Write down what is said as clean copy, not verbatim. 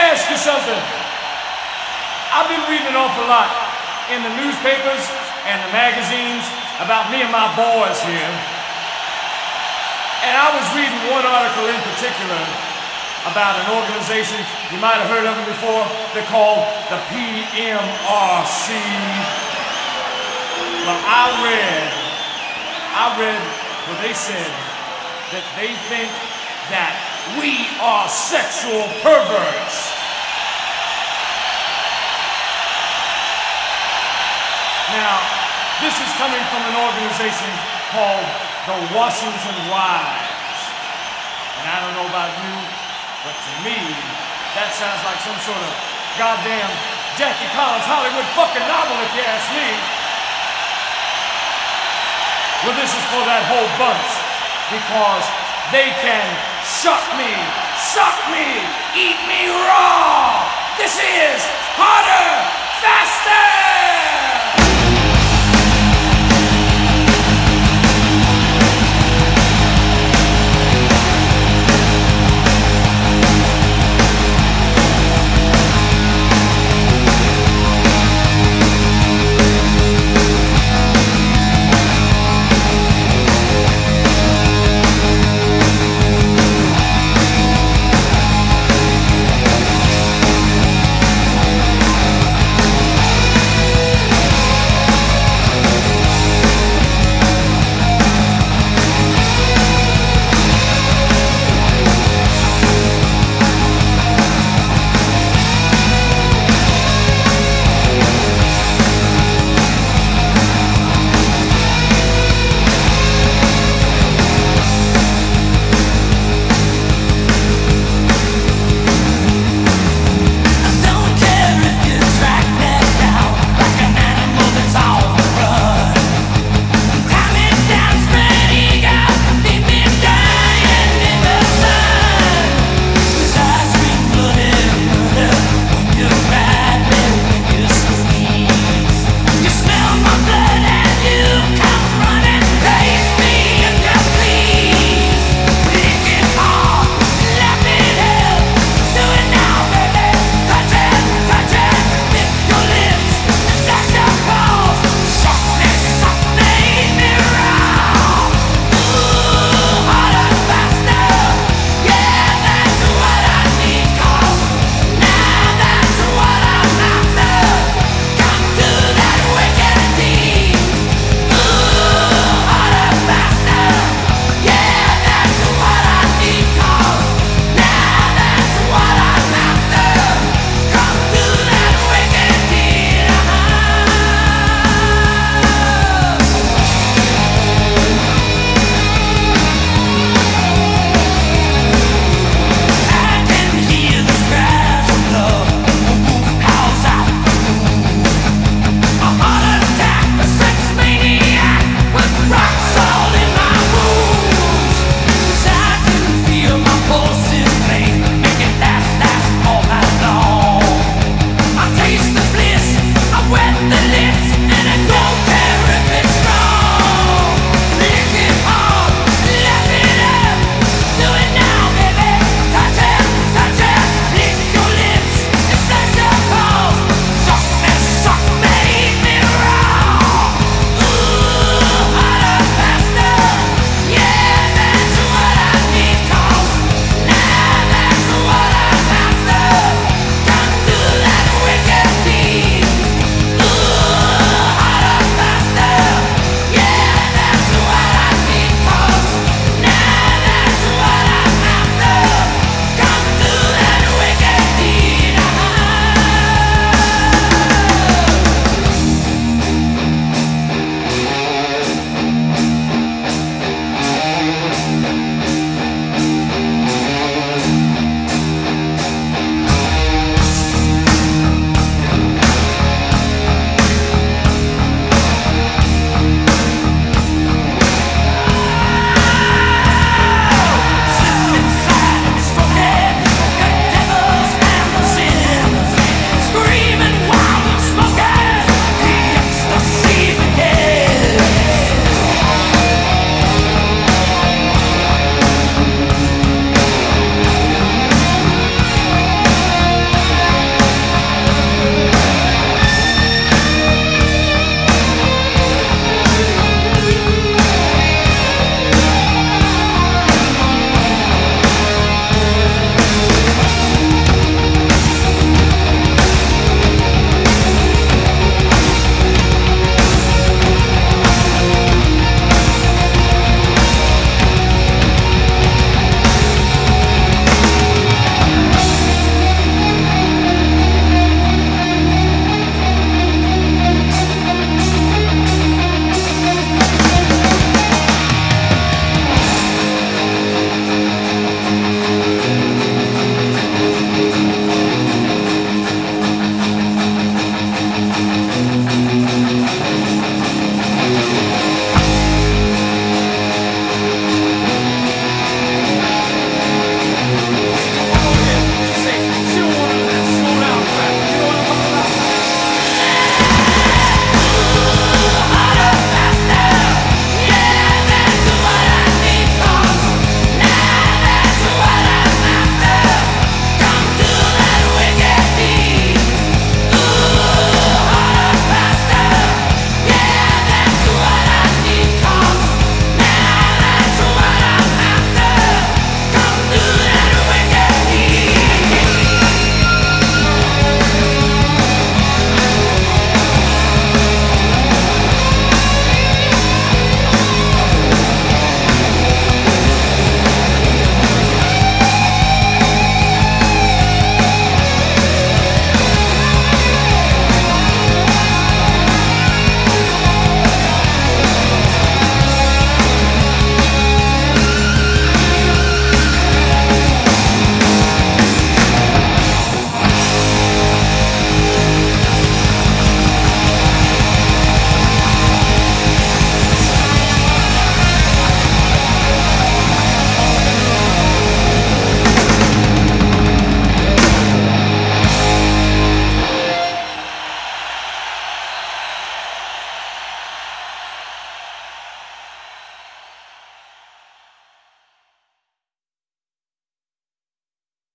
ask you something. I've been reading an awful lot in the newspapers and the magazines about me and my boys here. And I was reading one article in particular about an organization, you might have heard of it before, they're called the PMRC. Well, I read where they said that they think that we are sexual perverts. Now, this is coming from an organization called the Washington Wives. And I don't know about you, but to me, that sounds like some sort of goddamn Jackie Collins Hollywood fucking novel, if you ask me. Well, this is for that whole bunch, because they can suck me, eat me raw. This is Harder, Faster!